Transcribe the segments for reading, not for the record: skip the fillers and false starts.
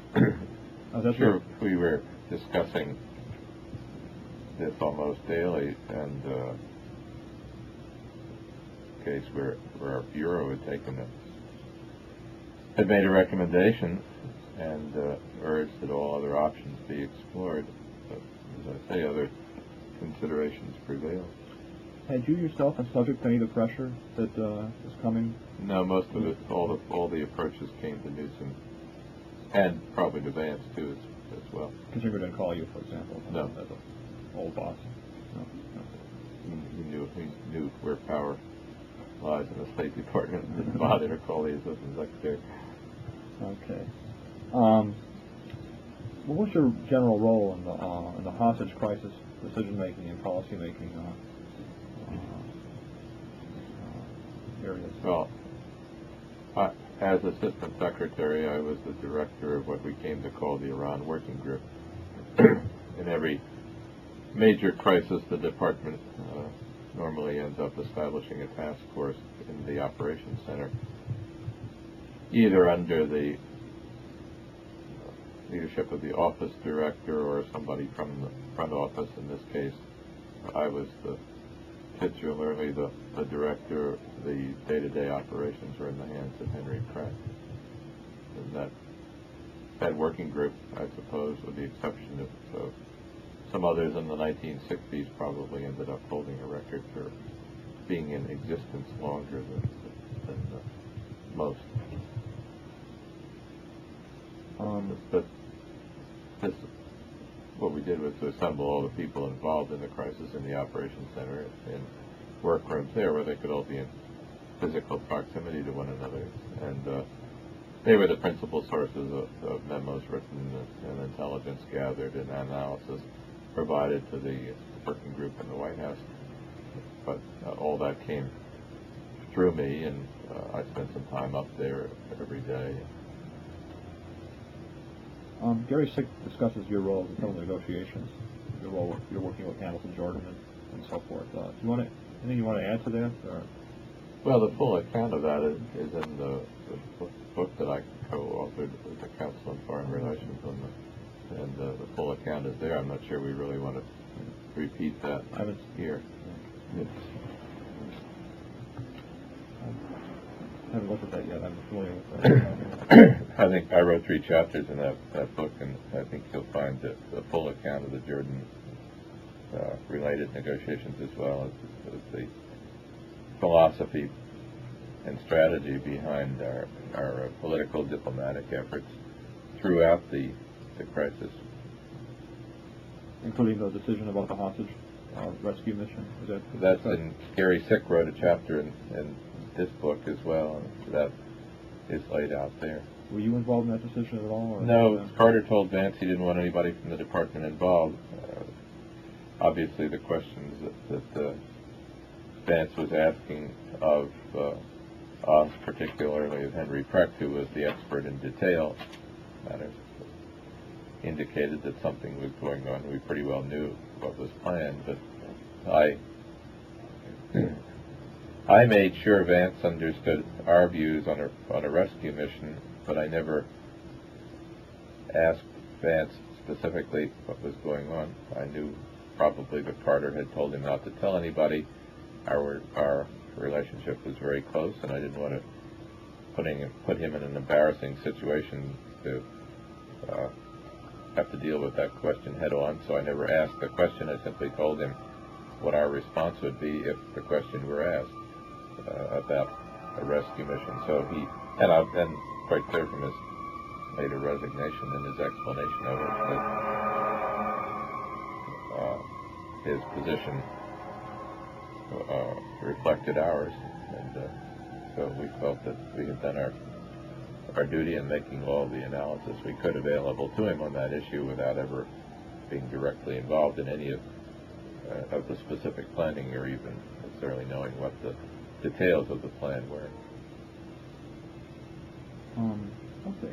Oh, that's Sure, we were discussing this almost daily, and case where our bureau had made a recommendation and urged that all other options be explored. But as I say, other considerations prevail. Had you yourself been subject to any of the pressure that was coming? No, most of it, all the approaches came to Newsom, and probably to Vance too as well. Kissinger didn't call you, for example, no, as an old boss. No. He knew where power lies in the State Department and didn't bother to call the Assistant Secretary. Okay. What was your general role in the hostage crisis, decision making and policy making areas? Well, as Assistant Secretary, I was the director of what we came to call the Iran Working Group. In every major crisis, the department normally ends up establishing a task force in the operations center, either under the leadership of the office director or somebody from the front office. In this case, I was titularly the director. The day-to-day operations were in the hands of Henry Pratt. And that working group, I suppose, with the exception of some others in the 1960s, probably ended up holding a record for being in existence longer than most. But what we did was to assemble all the people involved in the crisis in the operations center in workrooms there where they could all be in physical proximity to one another. And they were the principal sources of memos written and intelligence gathered and analysis provided to the working group in the White House. But all that came through me, and I spent some time up there every day. Gary Sick discusses your role in federal negotiations, you're working with Hamilton Jordan and so forth. Anything you want to add to that? Or? Well, the full account of that is in the book that I co-authored with the Council on Foreign Relations, and the full account is there. I'm not sure we really want to repeat that here. I haven't looked at that yet. I'm familiar with that. I think I wrote 3 chapters in that book, and I think you'll find that the full account of the Jordan-related negotiations, as well as the philosophy and strategy behind our political diplomatic efforts throughout the crisis. Including the decision about the hostage rescue mission? That's in Gary Sick wrote a chapter in this book as well, and that is laid out there. Were you involved in that decision at all? Or no, Carter told Vance he didn't want anybody from the department involved. Obviously, the questions that Vance was asking of us, particularly of Henry Precht, who was the expert in detail matters, indicated that something was going on. We pretty well knew what was planned, but I made sure Vance understood our views on a rescue mission, but I never asked Vance specifically what was going on. I knew probably that Carter had told him not to tell anybody. Our relationship was very close, and I didn't want to put him in an embarrassing situation to have to deal with that question head on. So I never asked the question. I simply told him what our response would be if the question were asked about a rescue mission. So he, and I've been quite clear from his later resignation and his explanation of it, that his position reflected ours, and so we felt that we had done our duty in making all the analysis we could available to him on that issue without ever being directly involved in any of the specific planning or even necessarily knowing what the details of the plan were. Okay.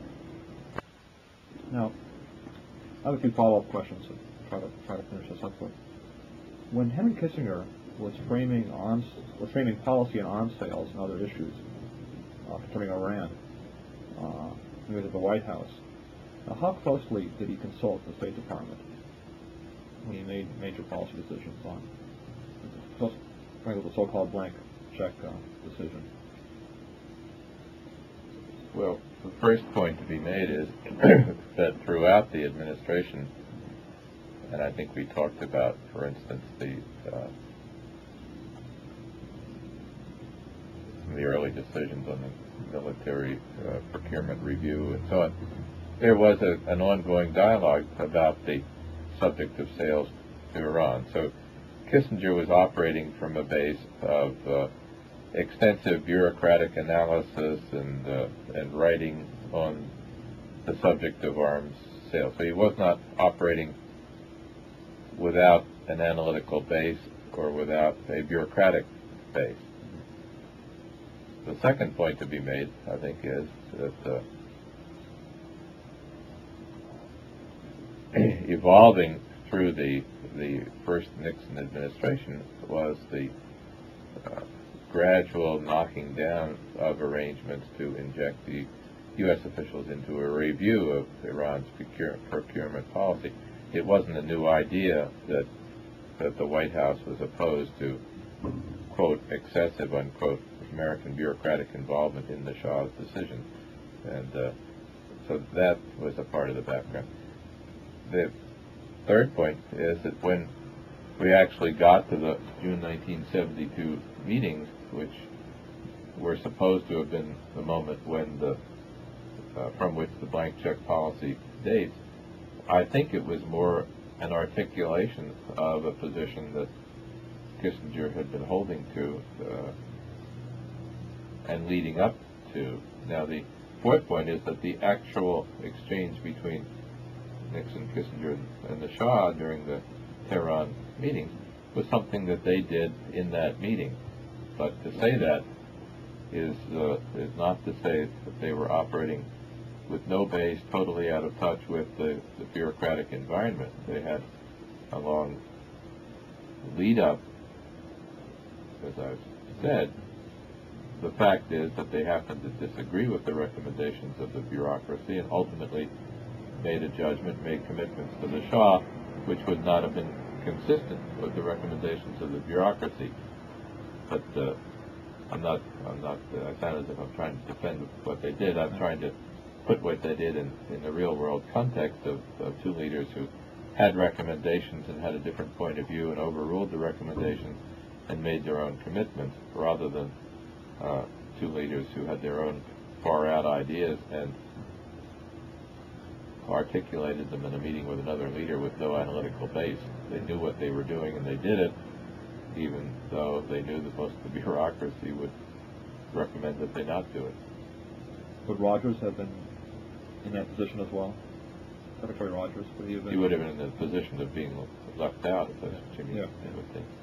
Now, I have a few follow-up questions to try to finish this up with. When Henry Kissinger was framing policy on arms sales and other issues concerning Iran, he was at the White House. Now, how closely did he consult the State Department when he made major policy decisions on the so-called blank check decision? Well, the first point to be made is that throughout the administration, and I think we talked about, for instance, the early decisions on the military procurement review and so on, there was an ongoing dialogue about the subject of sales to Iran. So Kissinger was operating from a base of extensive bureaucratic analysis and writing on the subject of arms sales. So he was not operating without an analytical base or without a bureaucratic base. The second point to be made, I think, is that evolving through the first Nixon administration was the gradual knocking down of arrangements to inject the U.S. officials into a review of Iran's procurement policy. It wasn't a new idea that the White House was opposed to, quote, excessive, unquote, American bureaucratic involvement in the Shah's decision. And so that was a part of the background. The third point is that when we actually got to the June 1972 meetings, which were supposed to have been the moment when from which the blank check policy dates, I think it was more an articulation of a position that Kissinger had been holding to and leading up to. Now, the fourth point is that the actual exchange between Nixon, Kissinger, and the Shah during the Tehran meetings was something that they did in that meeting. But to say that is not to say that they were operating with no base, totally out of touch with the bureaucratic environment. They had a long lead up, as I've said. The fact is that they happened to disagree with the recommendations of the bureaucracy and ultimately made a judgment, made commitments to the Shah, which would not have been consistent with the recommendations of the bureaucracy. But I'm not. I sound as if I'm trying to defend what they did. I'm trying to put what they did in the real world context of two leaders who had recommendations and had a different point of view and overruled the recommendations and made their own commitments, rather than two leaders who had their own far out ideas and articulated them in a meeting with another leader with no analytical base. They knew what they were doing and they did it, even though they knew that most of the bureaucracy would recommend that they not do it. Would Rogers have been in that position as well? Secretary Rogers, would he have been? He would have been in the position of being left out, if that's what you mean. Yeah. I would think.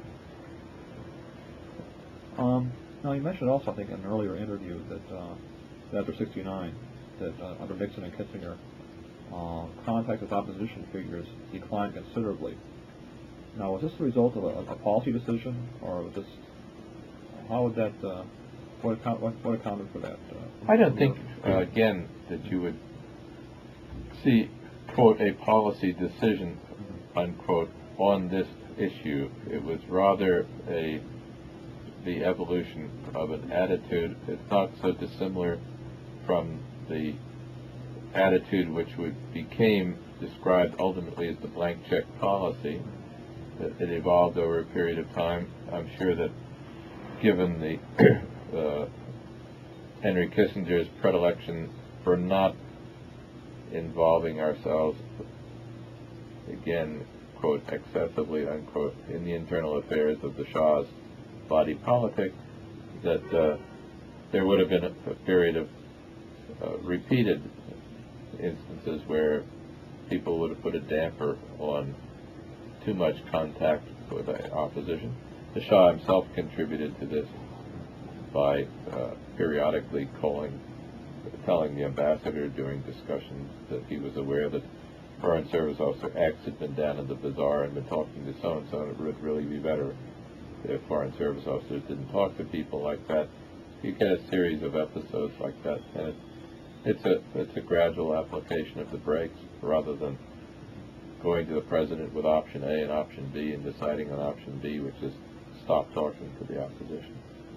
Now, you mentioned also, I think, in an earlier interview that after '69, that under Nixon and Kissinger, contact with opposition figures declined considerably. Now, was this the result of a policy decision, or was this, how would that, what accounted for that? I don't think, again, that you would see, quote, a policy decision, unquote, on this issue. It was rather the evolution of an attitude. It's not so dissimilar from the attitude which became described ultimately as the blank check policy. It evolved over a period of time. I'm sure that given the Henry Kissinger's predilection for not involving ourselves, again, quote, excessively, unquote, in the internal affairs of the Shah's body politic, that there would have been a period of repeated instances where people would have put a damper on too much contact with the opposition. The Shah himself contributed to this by periodically telling the ambassador during discussions that he was aware that Foreign Service Officer X had been down in the bazaar and been talking to so-and-so, and it would really be better if Foreign Service officers didn't talk to people like that. You get a series of episodes like that, and it's a gradual application of the brakes rather than going to the president with option A and option B and deciding on option B, which is stop talking to the opposition.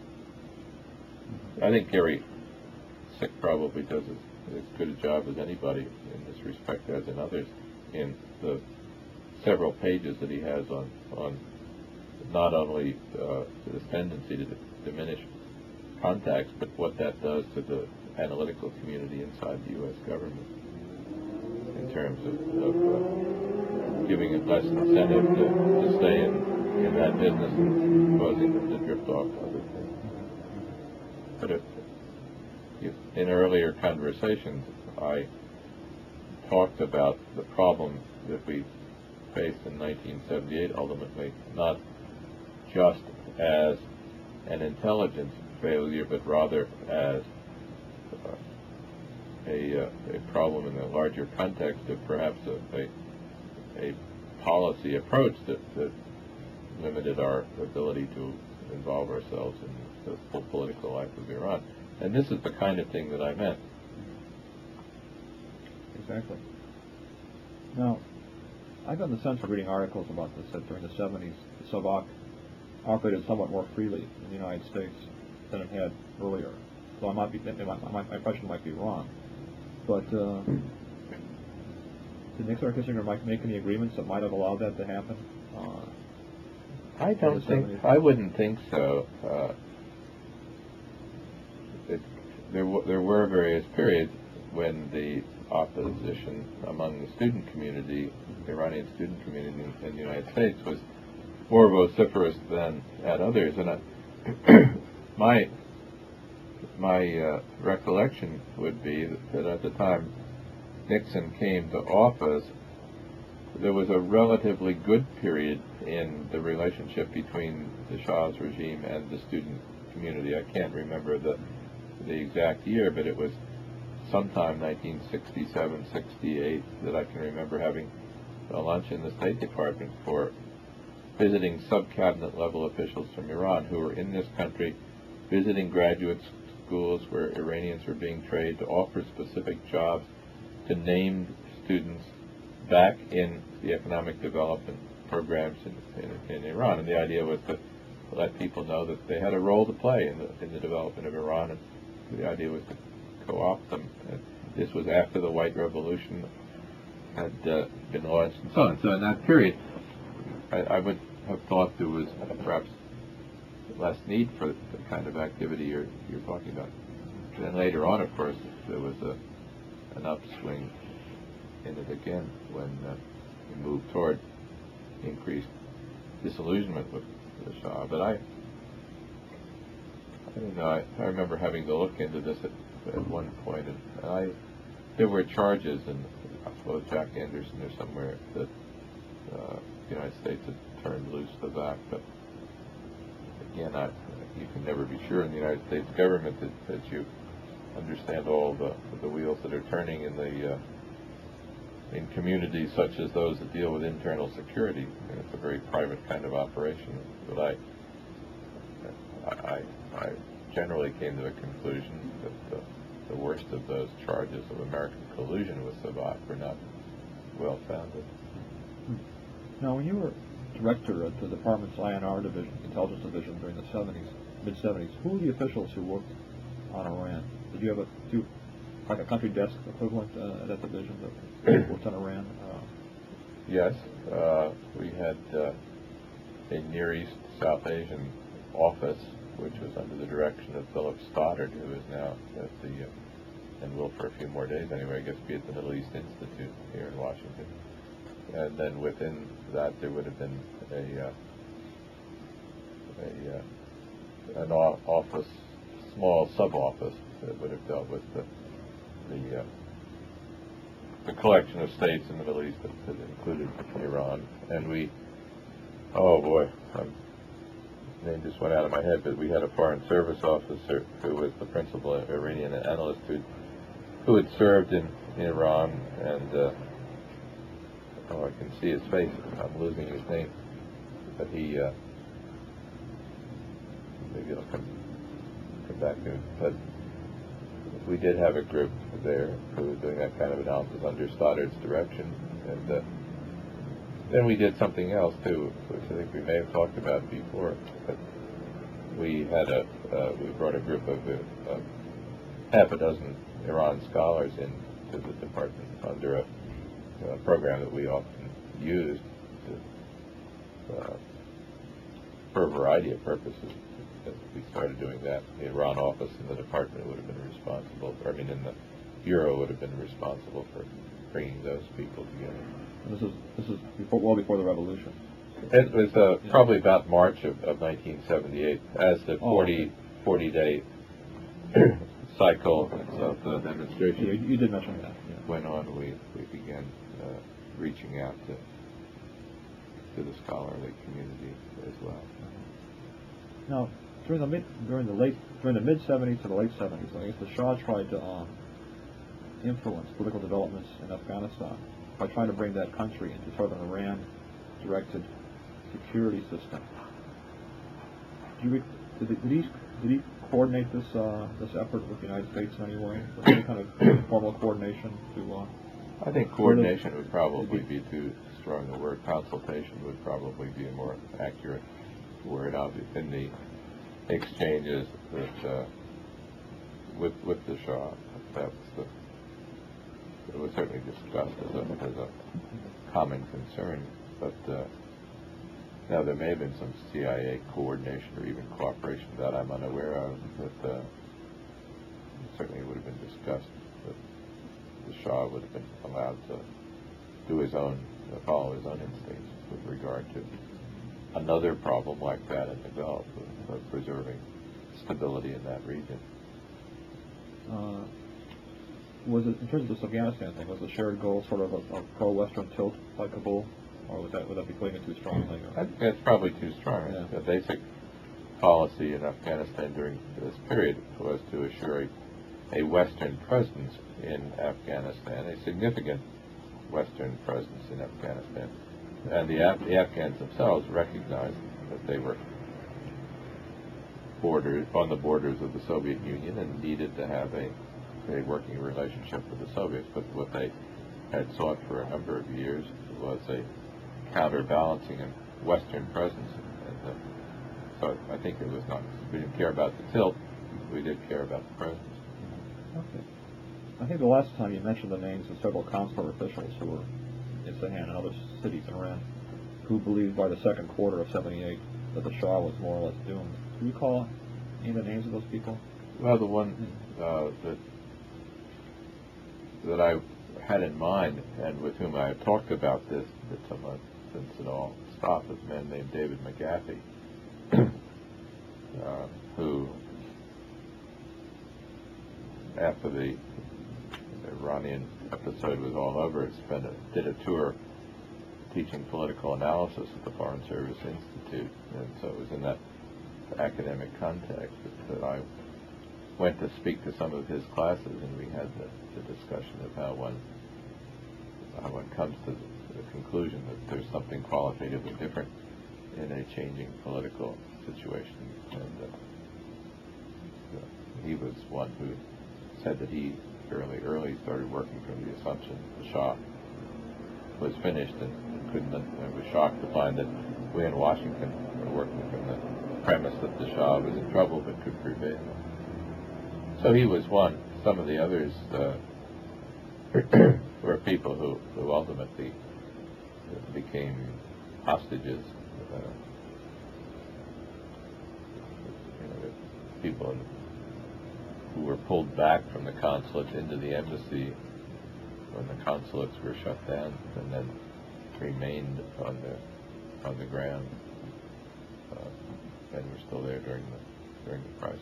I think Gary Sick probably does as good a job as anybody in this respect as in others in the several pages that he has on not only this tendency to diminish contacts, but what that does to the analytical community inside the U.S. government in terms of giving it less incentive to stay in that business and causing them to drift off to other things. But if in earlier conversations I talked about the problem that we faced in 1978 ultimately, not just as an intelligence failure, but rather as a problem in the larger context of perhaps a policy approach that limited our ability to involve ourselves in the full political life of Iran. And this is the kind of thing that I meant. Exactly. Now, I got the sense of reading articles about this that during the 70s, the Savak operated somewhat more freely in the United States than it had earlier. So I might be, my impression might be wrong. But did Nixon or Kissinger make any agreements that might have allowed that to happen? I wouldn't think so. There were various periods when the opposition among the student community, the Iranian student community in the United States, was more vociferous than at others. And my recollection would be that at the time Nixon came to office, there was a relatively good period in the relationship between the Shah's regime and the student community. I can't remember the exact year, but it was sometime 1967, 68 that I can remember having a lunch in the State Department for visiting sub-cabinet level officials from Iran who were in this country, visiting graduate schools where Iranians were being trained, to offer specific jobs to named students back in the economic development programs in Iran. And the idea was to let people know that they had a role to play in the development of Iran, and the idea was to co-opt them. This was after the White Revolution had been launched and so on. So in that period, I would have thought there was perhaps less need for the kind of activity you're talking about. And then later on, of course, there was an upswing in it again when we moved toward increased disillusionment with the Shah. But I don't know. I remember having to look into this at one point, and there were charges, and I suppose Jack Anderson or somewhere, that the United States had turned loose the back. But again, you can never be sure in the United States government that you understand all the wheels that are turning in communities such as those that deal with internal security. And it's a very private kind of operation. But I generally came to the conclusion that the worst of those charges of American collusion with Savak were not well founded. Now, when you were director at the department's INR division, intelligence division, during the mid-70s, who were the officials who worked on Iran? Did you have like a country desk equivalent at that division that worked on Iran? Yes, we had a Near East South Asian office, which was under the direction of Philip Stoddard, who is now at and will for a few more days anyway, I guess, be at the Middle East Institute here in Washington. And then within that, there would have been an office, small sub-office that would have dealt with the collection of states in the Middle East that included Iran. And we, oh boy, name just went out of my head, but we had a foreign service officer who was the principal Iranian analyst who had served in Iran, and I can see his face. I'm losing his name, but he maybe it'll come back to me. But we did have a group there who was doing that kind of analysis under Stoddard's direction, and then we did something else too, which I think we may have talked about before. But we had we brought a group of half a dozen Iran scholars into the department under a program that we often used for a variety of purposes. We started doing that. The Iran office in the department would have been responsible, in the bureau would have been responsible for bringing those people together. This is well before the revolution. It was probably about March of 1978, as the 40-day cycle of the demonstration. You did mention that. Yeah. Went on. We began reaching out to the scholarly community as well. Now, during the mid 70s to the late 70s, I guess the Shah tried to influence political developments in Afghanistan by trying to bring that country into sort of an Iran-directed security system. Did he coordinate this effort with the United States in any way? Was there any kind of formal coordination to? I think coordination would probably be too strong a word. Consultation would probably be a more accurate word. In the exchanges that with the Shah, it was certainly discussed as a common concern, but now there may have been some CIA coordination or even cooperation that I'm unaware of, but certainly would have been discussed that the Shah would have been allowed to follow his own instincts with regard to another problem like that in the Gulf of preserving stability in that region. Was it, in terms of this Afghanistan thing, was the shared goal sort of a pro-Western tilt by Kabul, or would that be putting it too strongly? I think that's probably too strong. Yeah. The basic policy in Afghanistan during this period was to assure a Western presence in Afghanistan, a significant Western presence in Afghanistan. And the Afghans themselves recognized that they were on the borders of the Soviet Union and needed to have a working relationship with the Soviets. But what they had sought for a number of years was a counterbalancing and Western presence. And so I think it was not, we didn't care about the tilt, we did care about the presence. Okay. I think the last time you mentioned the names of several consular officials who were in Isfahan and other cities in Iran who believed by the second quarter of 78 that the Shah was more or less doomed. Do you recall any of the names of those people? Well, the one that I had in mind and with whom I had talked about this somewhat since it all stopped was a man named David McGaffey, who, after the Iranian episode was all over, did a tour teaching political analysis at the Foreign Service Institute, and so it was in that academic context that I went to speak to some of his classes, and we had the discussion of how one comes to the conclusion that there's something qualitatively different in a changing political situation. And he was one who said that he fairly early started working from the assumption that the Shah was finished and was shocked to find that we in Washington were working from the premise that the Shah was in trouble but could prevail. So he was one. Some of the others were people who ultimately became hostages. People who were pulled back from the consulate into the embassy when the consulates were shut down, and then remained on the ground and were still there during the crisis.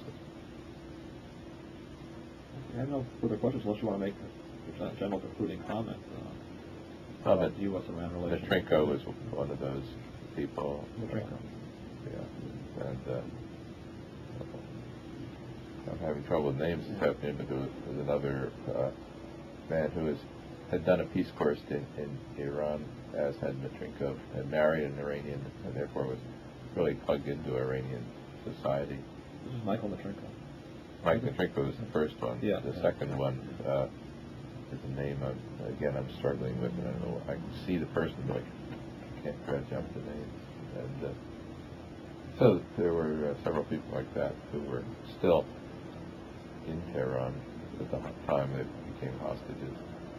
I have no further questions unless you want to make a general concluding comment about the U.S.-Iran relations. Matrinko was one of those people. Matrinko. Yeah. And I'm having trouble with names this afternoon, but there was another man who had done a peace course in Iran, as had Matrinko, had married an Iranian, and therefore was really plugged into Iranian society. This is Michael Matrinko. Mike Katrinka was the first one. Yeah. The second one is a name I'm struggling with, and I don't know. I can see the person, but I can't dredge up the name. And so there were several people like that who were still in Tehran at the time they became hostages.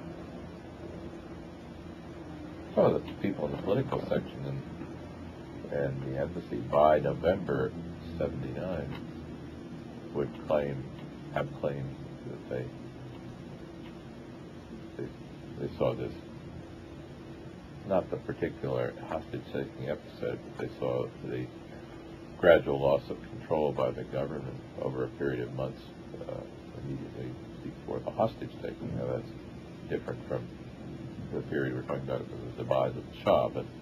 Some of the people in the political section and the embassy by November '79 would have claimed that they saw this, not the particular hostage-taking episode, but they saw the gradual loss of control by the government over a period of months immediately before the hostage-taking. Now that's different from the period we're talking about, the demise of the Shah, but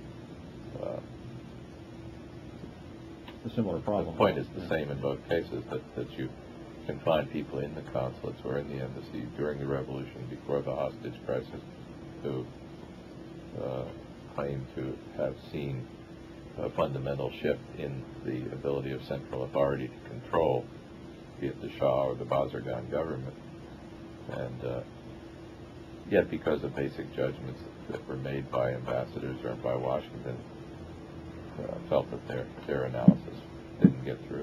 a similar problem. the point is the same in both cases, that you can find people in the consulates or in the embassy during the revolution, before the hostage crisis, who claim to have seen a fundamental shift in the ability of central authority to control, be it the Shah or the Bazargan government. And yet, because of basic judgments that were made by ambassadors or by Washington, felt that their analysis didn't get through.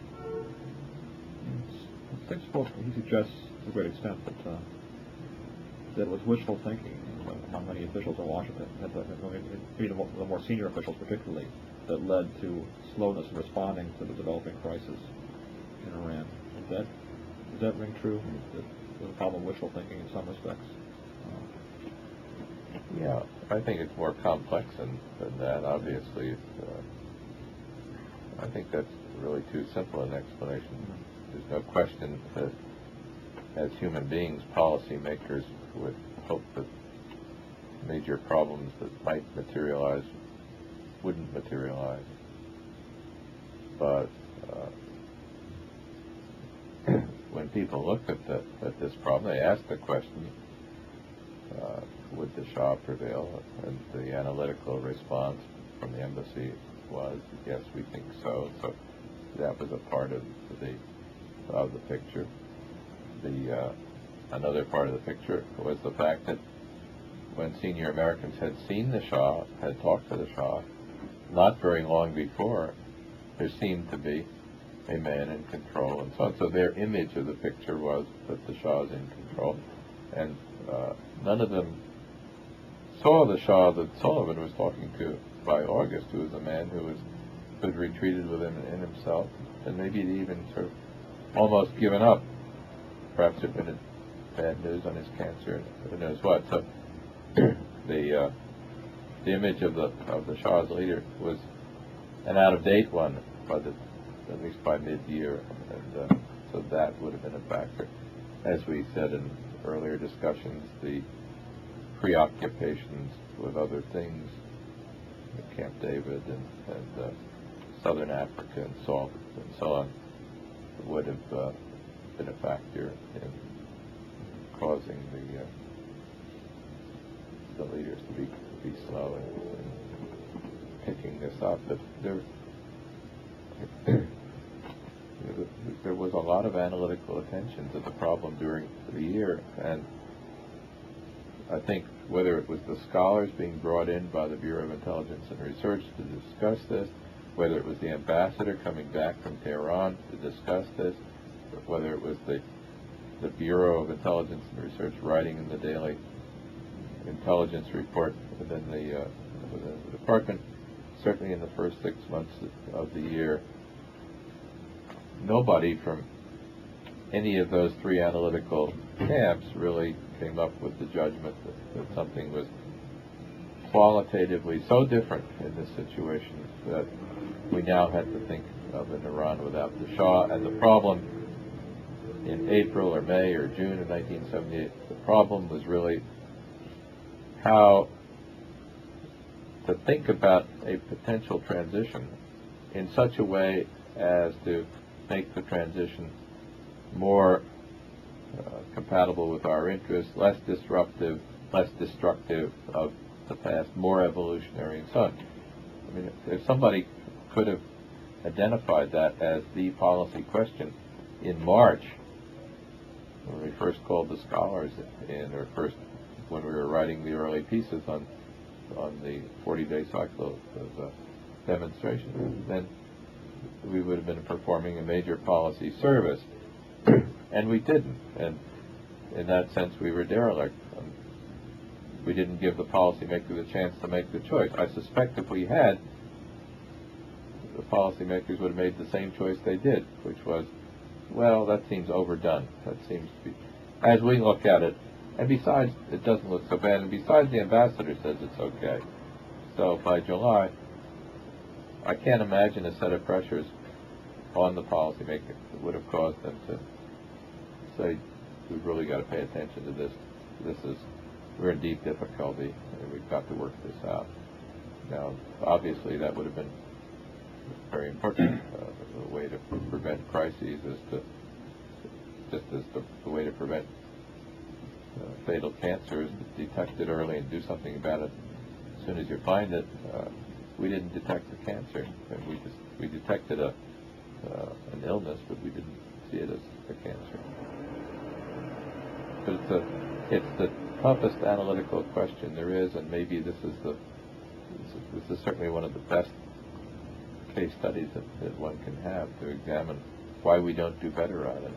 I think he suggests to a great extent that it was wishful thinking among many officials in Washington, maybe the more senior officials particularly, that led to slowness in responding to the developing crisis in Iran. Does that ring true? That the problem of wishful thinking in some respects? Yeah, I think it's more complex than that. Obviously, I think that's really too simple an explanation. There's no question that as human beings, policymakers would hope that major problems that might materialize wouldn't materialize. But when people looked at this problem, they asked the question, would the Shah prevail? And the analytical response from the embassy was, yes, we think so. So that was a part of the picture. Another part of the picture was the fact that when senior Americans had seen the Shah, had talked to the Shah, not very long before, there seemed to be a man in control and so on. So their image of the picture was that the Shah is in control. And none of them saw the Shah that Sullivan was talking to by August, who was a man who had retreated within in himself, and maybe he'd even sort of almost given up. Perhaps there'd been bad news on his cancer, who knows what. So the image of the Shah's leader was an out-of-date one, at least by mid-year, and so that would have been a factor. As we said in earlier discussions, the preoccupations with other things, Camp David and Southern Africa and SALT and so on, would have been a factor in causing the leaders to be slow in picking this up. But there was a lot of analytical attention to the problem during the year, and I think whether it was the scholars being brought in by the Bureau of Intelligence and Research to discuss this, whether it was the ambassador coming back from Tehran to discuss this, whether it was the Bureau of Intelligence and Research writing in the daily intelligence report within the department, certainly in the first 6 months of the year, nobody from any of those three analytical camps really came up with the judgment that something was qualitatively so different in this situation that we now had to think of an Iran without the Shah. And the problem in April or May or June of 1978, the problem was really how to think about a potential transition in such a way as to make the transition more compatible with our interests, less disruptive, less destructive of the past, more evolutionary, and so on. I mean, if somebody could have identified that as the policy question, in March, when we first called the scholars in, or first when we were writing the early pieces on the 40-day cycle of demonstration, then we would have been performing a major policy service, and we didn't. And in that sense, we were derelict. We didn't give the policymaker the chance to make the choice. I suspect if we had, the policymakers would have made the same choice they did, which was, well, that seems overdone. That seems to be, as we look at it, and besides, it doesn't look so bad, and besides, the ambassador says it's okay. So by July, I can't imagine a set of pressures on the policymaker that would have caused them to say, we've really got to pay attention to this. We're in deep difficulty, and we've got to work this out. Now, obviously, that would have been very important. The way to prevent crises is to, just as the way to prevent fatal cancer is to detect it early and do something about it as soon as you find it. We didn't detect the cancer, and we detected an illness, but we didn't see it as a cancer. But it's the toughest analytical question there is, and maybe this is certainly one of the best case studies that one can have to examine why we don't do better on it.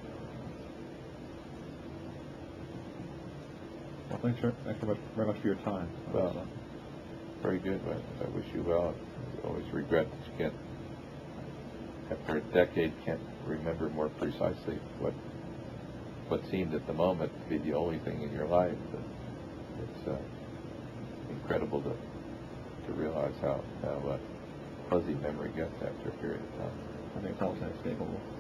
Well, thanks very much for your time. Well, very good. I wish you well. I always regret that you can't, after a decade, can't remember more precisely what seemed at the moment to be the only thing in your life. But it's incredible to realize how fuzzy memory gets after a period of time. I think it's also inescapable.